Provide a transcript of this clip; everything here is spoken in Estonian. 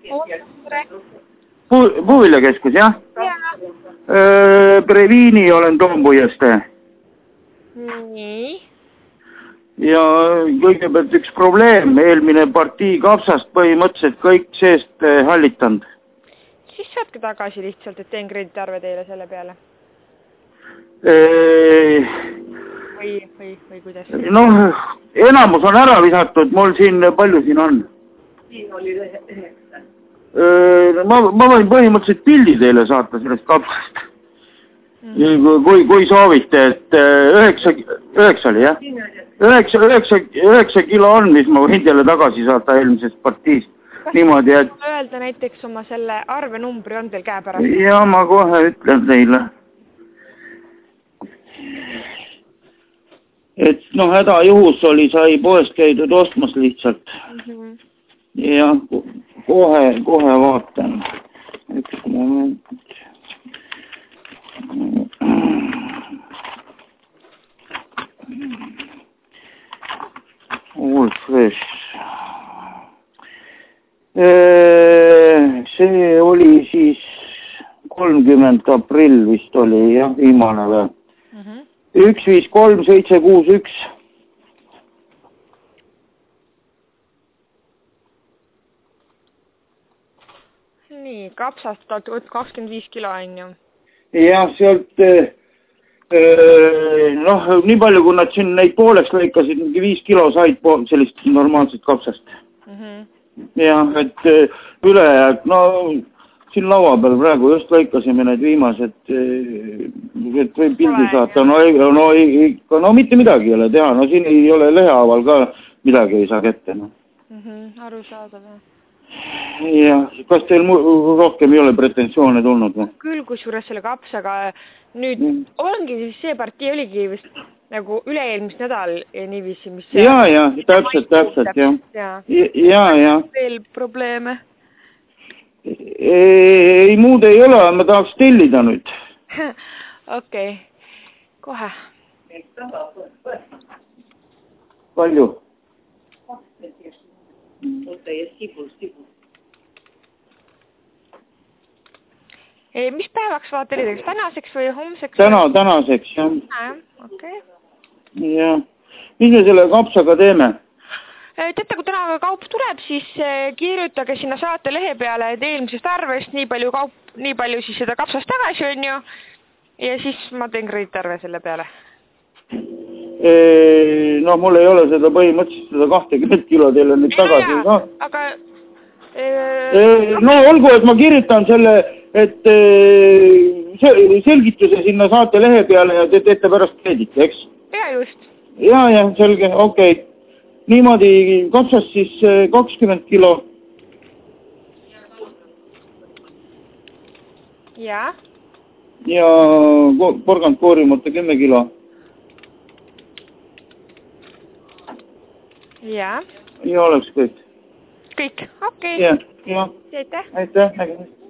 Puuviljakeskus, jah? Breviini olen Toompuieste. Nii. Ja kõigepealt üks probleem, eelmine partii kapsast põhimõtteliselt kõik seest hallitanud. Siis saatke tagasi lihtsalt, et teen kreditarve teile selle peale. Või kuidas? Noh, enamus on ära visatud, mul siin, palju siin on? Siin oli 9. Ma võin põhimõtteliselt pildi teile saata sellest kapsast. Kui soovite, et 9 oli, jah? 9 kilo on, mis ma võin teile tagasi saata eelmisest partiist. Niimoodi, et... öelda näiteks oma selle arvenumbri on teil käe pärast? Ja ma kohe ütlen teile. Et noh, häda juhus oli, sai poest käidud ostmas lihtsalt. Ja kohe vaatan. Üks moment. All fresh. See oli siis 30. aprill vist oli, jah, viimane või? 153761. Nii, kapsast 25 kilo on ju. Jah, sealt, noh, nii palju, kui nad siin neid pooleks lõikasid, 5 kilo said sellist normaalset kapsast. Jah, et ülejääk, no siin laua peal praegu just lõikasime need viimased, et võib pildi saata, no mitte midagi ei ole teha, no siin ei ole lehehaaval ka midagi ei saa kätte. Aru saada või? Jah, kas teil rohkem ei ole pretensioone tulnud või? Küll, kus juures selle kapsaga nüüd ongi siis see partii oligi vist nagu üle-eelmist nädal niiviisi, mis... Ja, täpselt, jah. Ja. Veel probleeme? Ei, muud ei ole, ma tahaks tellida nüüd. Okei, kohe. Palju? Mis päevaks vaata oli, tänaseks või homseks? Tänaseks, jah. Okei. Ja. Mis me selle kapsaga teeme? Teate, kui täna kaup tuleb, siis kirjutage sinna saate lehe peale, et eelmisest arvest nii palju siis seda kapsast tagasi on ju. Ja siis ma teen kreditarve selle peale. No mul ei ole seda põhimõtteliselt seda 20 kilo teile nüüd tagasi. Aga... No olgu, et ma kirjutan selle, et selgituse sinna saate lehe peale ja te teete pärast krediti, eks? Ja just. Ja, selge, okei. Niimoodi kapsas siis 20 kilo. Ja? Ja porgand koorimata 10 kilo. Ja? Ja oleks kõik. Kõik, okei. Ja. Aitäh. Aitäh.